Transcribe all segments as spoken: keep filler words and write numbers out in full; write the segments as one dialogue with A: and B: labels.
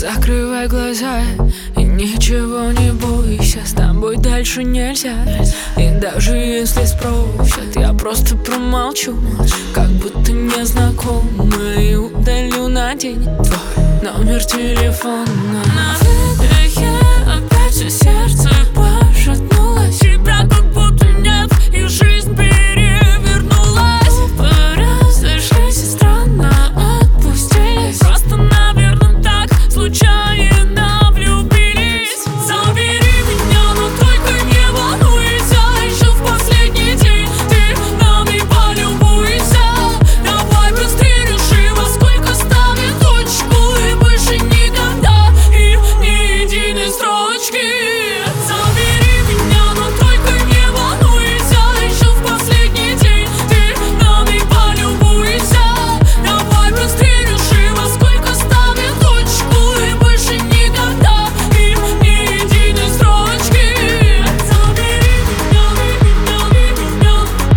A: Закрывай глаза и ничего не бойся. С тобой дальше нельзя. И даже если спросят, я просто промолчу, как будто незнакомо, и удалю на день твой номер телефона. На выдохе опять все сердце пошатнулось. Тебя как будто нет, и жизнь перевернулась. Разошлись и странно отпустились. Просто, наверное, так случайно влюбились. Забери меня, но только не волнуйся. Еще в последний день ты нами полюбуйся. Давай быстрее реши, во сколько ставим точку, и больше никогда, и ни единой строчки. Забери меня, но только не волнуйся. Еще в последний день ты нами полюбуйся. Давай быстрее реши, во сколько ставим точку, и больше никогда, и ни единой строчки. Забери меня, меня, меня.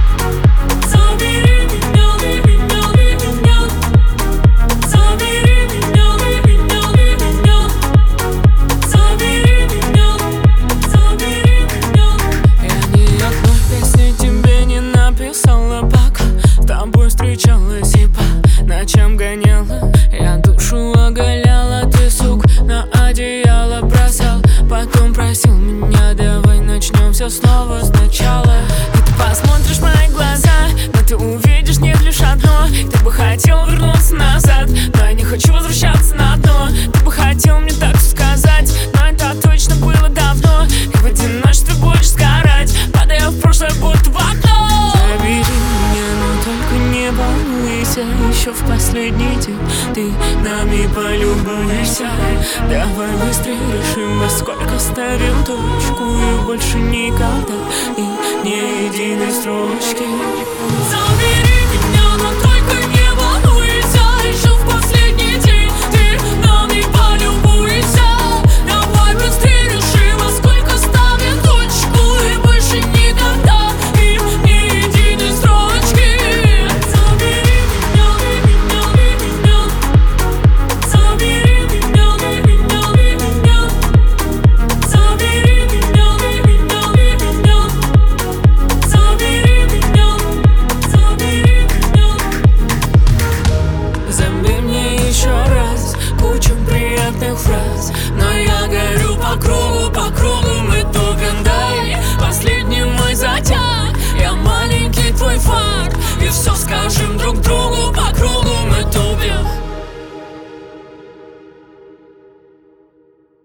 A: Забери меня, меня, меня. Забери меня, меня, меня. Забери меня, забери меня. Я ни одной песни тебе не написала, пока с тобой встречалась и по ночам гоняла. Я душу оголяла, ты, сук, на одеяло бросал. Потом просил меня, давай начнем все снова сначала. И ты посмотришь в мои глаза, но ты увидишь не лишь одно. Ты бы хотел вернуться назад, но я не хочу возвращаться на дно. Ты бы хотел мне так все сказать, но это точно было давно. И в одиночестве будешь сгорать, падая в прошлое, будто в окно. Забери меня, но только не волнуйся. Еще в последний день ты нами полюбуйся. Давай быстрее решим, во сколько ставим точку, и больше никогда, и ни единой строчки.